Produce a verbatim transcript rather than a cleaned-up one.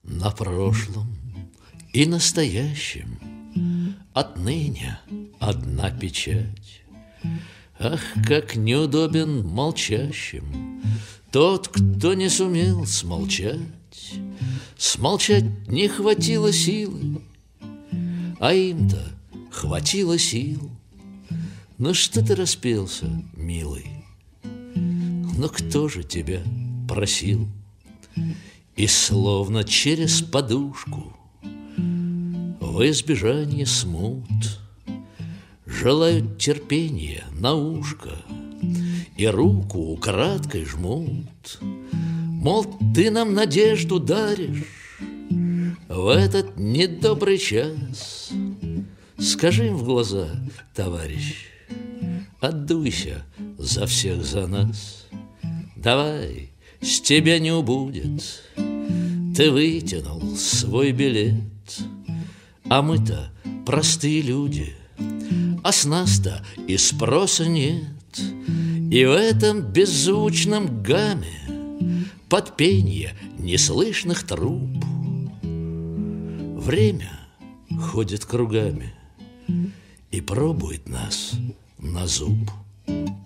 На прошлом и настоящем отныне одна печать. Ах, как неудобен молчащим тот, кто не сумел смолчать. Смолчать не хватило силы, а им-то хватило сил. Ну что ты распелся, милый? Но кто же тебя просил? И словно через подушку в избежание смут желают терпения на ушко и руку украдкой жмут. Мол, ты нам надежду даришь в этот недобрый час. Скажи им в глаза, товарищ, отдуйся за всех за нас. Давай, с тебя не убудет, ты вытянул свой билет. А мы-то простые люди, а с нас-то и спроса нет. И в этом беззвучном гамме под пенье неслышных труб время ходит кругами и пробует нас на зуб.